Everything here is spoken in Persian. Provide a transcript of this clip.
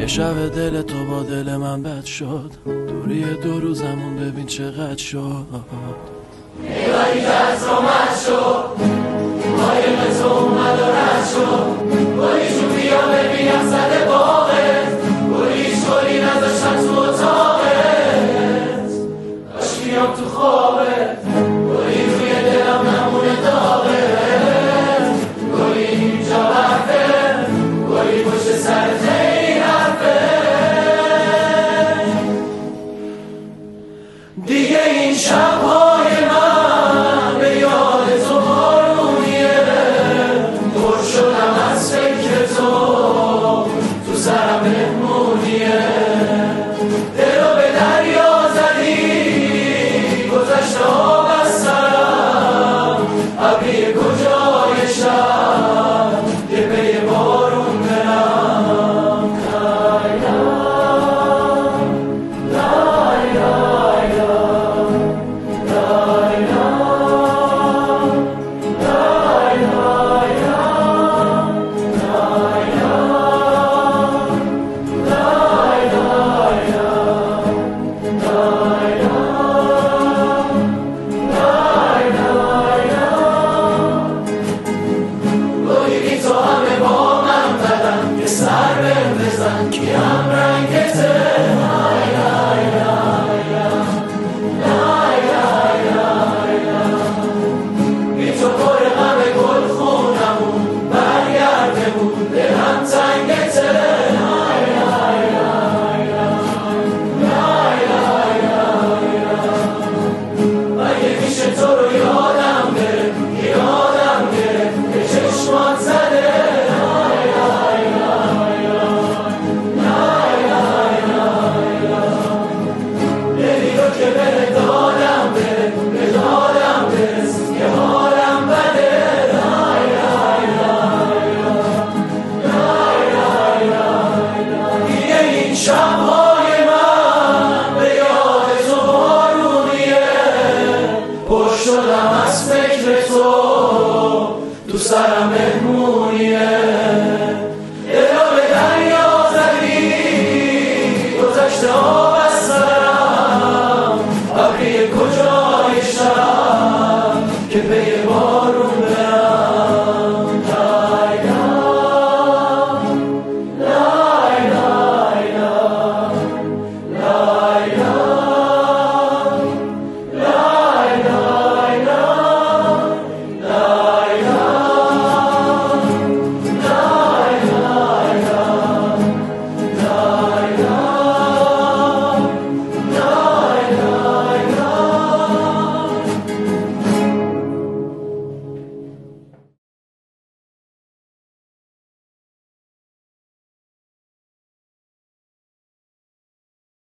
یه شب دل تو با دل من بد شد، دوری 2 روزمون ببین چقدر شد. نگاهی که از رومت شد، قایق تو اومد و رد شد. گلیشو بیا ببینم زده باغت، گلی نذاشتن تو اتاقت. کاش بیام تو خوابت، گلی روی دلم نمونه داغت. گلی اینجا برفه، گلی پشت سرت این حرفه. دیگه این شبهای من به یاد تو بارونیه. پر شدم از فکر تو سرم مهمونیه. دلو به دریا زدی، گذشته آب از سرم. ابری کجای شب، یه پی بارون برم. سر بهم بزن کیم رنگته. بی تو پر غم گل خونمون برگرده بود، دلم تنگته. اگه میشه تو رو یادم بره، یادم بره که چشمات زده. که بره دادم بره، به دادم برس که حالم بده. دیگه این شبهای من به یاد تو بارونیه. پر شدم از فکر تو سرم مهمونیه. دلو به دریا زدی، گذشته آب از سرم. ابری کجا